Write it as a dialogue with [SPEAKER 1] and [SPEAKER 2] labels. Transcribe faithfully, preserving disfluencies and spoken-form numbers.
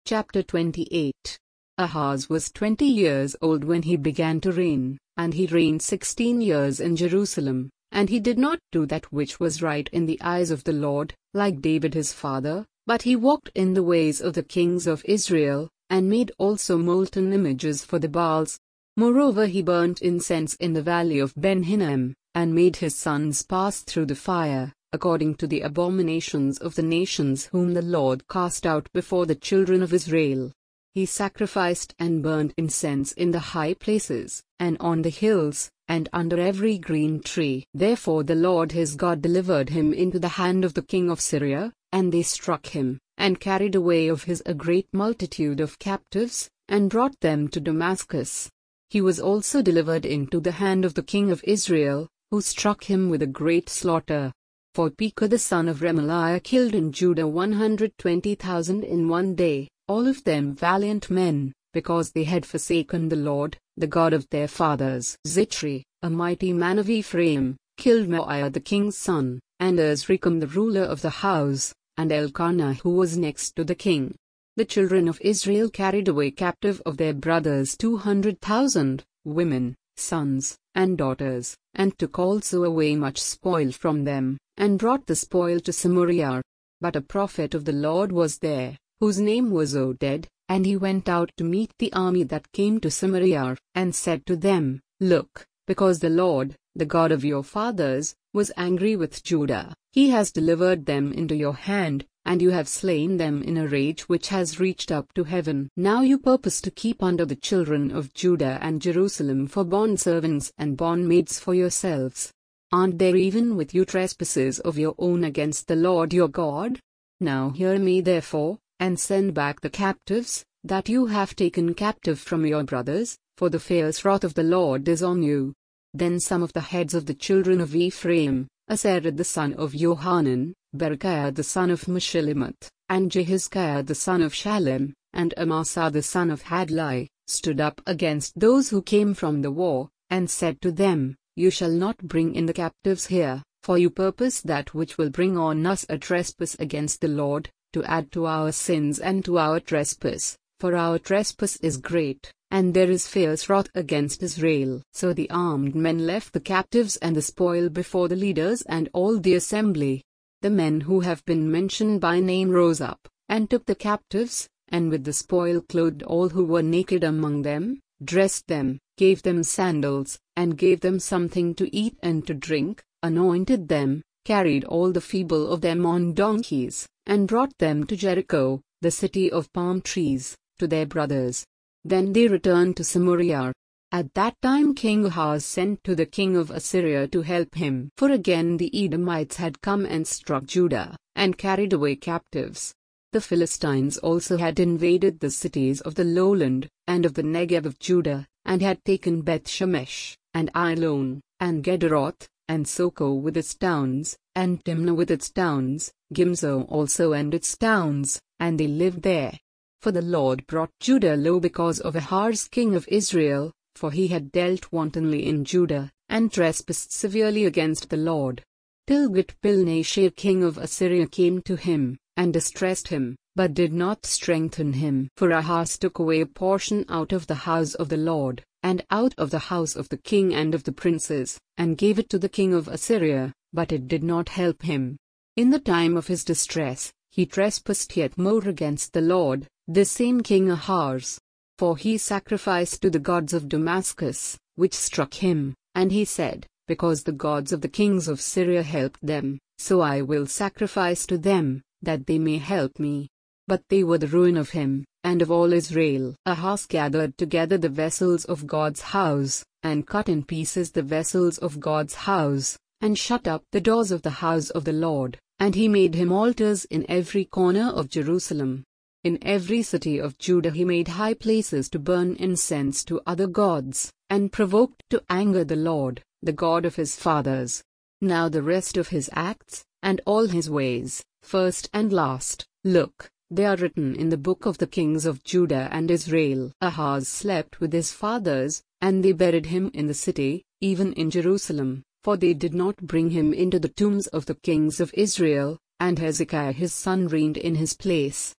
[SPEAKER 1] Chapter twenty-eight. Ahaz was twenty years old when he began to reign, and he reigned sixteen years in Jerusalem, and he did not do that which was right in the eyes of the Lord, like David his father, but he walked in the ways of the kings of Israel, and made also molten images for the Baals. Moreover, he burnt incense in the valley of Ben Hinnom, and made his sons pass through the fire, according to the abominations of the nations whom the Lord cast out before the children of Israel. He sacrificed and burnt incense in the high places, and on the hills, and under every green tree. Therefore the Lord his God delivered him into the hand of the king of Syria, and they struck him, and carried away of his a great multitude of captives, and brought them to Damascus. He was also delivered into the hand of the king of Israel, who struck him with a great slaughter. For Pekah the son of Remaliah killed in Judah one hundred twenty thousand in one day, all of them valiant men, because they had forsaken the Lord, the God of their fathers. Zitri, a mighty man of Ephraim, killed Maiah the king's son, and Azrikam the ruler of the house, and Elkanah who was next to the king. The children of Israel carried away captive of their brothers two hundred thousand, women, sons, and daughters, and took also away much spoil from them, and brought the spoil to Samaria. But a prophet of the Lord was there, whose name was Oded, and he went out to meet the army that came to Samaria, and said to them, Look, because the Lord, the God of your fathers, was angry with Judah, he has delivered them into your hand, and you have slain them in a rage which has reached up to heaven. Now you purpose to keep under the children of Judah and Jerusalem for bondservants and bondmaids for yourselves. Aren't there even with you trespasses of your own against the Lord your God? Now hear me therefore, and send back the captives, that you have taken captive from your brothers, for the fierce wrath of the Lord is on you. Then some of the heads of the children of Ephraim, Asared the son of Johanan, Berechiah the son of Meshillemoth, and Jehizkiah the son of Shallum, and Amasa the son of Hadlai, stood up against those who came from the war, and said to them, You shall not bring in the captives here, for you purpose that which will bring on us a trespass against the Lord, to add to our sins and to our trespass, for our trespass is great, and there is fierce wrath against Israel. So the armed men left the captives and the spoil before the leaders and all the assembly. The men who have been mentioned by name rose up, and took the captives, and with the spoil clothed all who were naked among them, dressed them, gave them sandals, and gave them something to eat and to drink, anointed them, carried all the feeble of them on donkeys, and brought them to Jericho, the city of palm trees, to their brothers. Then they returned to Samaria. At that time King Ahaz sent to the king of Assyria to help him. For again the Edomites had come and struck Judah, and carried away captives. The Philistines also had invaded the cities of the lowland, and of the Negev of Judah, and had taken Beth-Shemesh, and Ailon, and Gederoth, and Soko with its towns, and Timnah with its towns, Gimzo also and its towns, and they lived there. For the Lord brought Judah low because of Ahaz king of Israel, for he had dealt wantonly in Judah, and trespassed severely against the Lord. Tilgat-Pilneser king of Assyria came to him, and distressed him, but did not strengthen him. For Ahaz took away a portion out of the house of the Lord, and out of the house of the king and of the princes, and gave it to the king of Assyria, but it did not help him. In the time of his distress, he trespassed yet more against the Lord, this same king Ahaz. For he sacrificed to the gods of Damascus, which struck him, and he said, Because the gods of the kings of Syria helped them, so I will sacrifice to them, that they may help me. But they were the ruin of him, and of all Israel. Ahaz gathered together the vessels of God's house, and cut in pieces the vessels of God's house, and shut up the doors of the house of the Lord, and he made him altars in every corner of Jerusalem. In every city of Judah he made high places to burn incense to other gods, and provoked to anger the Lord, the God of his fathers. Now the rest of his acts, and all his ways, first and last, look, they are written in the book of the kings of Judah and Israel. Ahaz slept with his fathers, and they buried him in the city, even in Jerusalem, for they did not bring him into the tombs of the kings of Israel, and Hezekiah his son reigned in his place.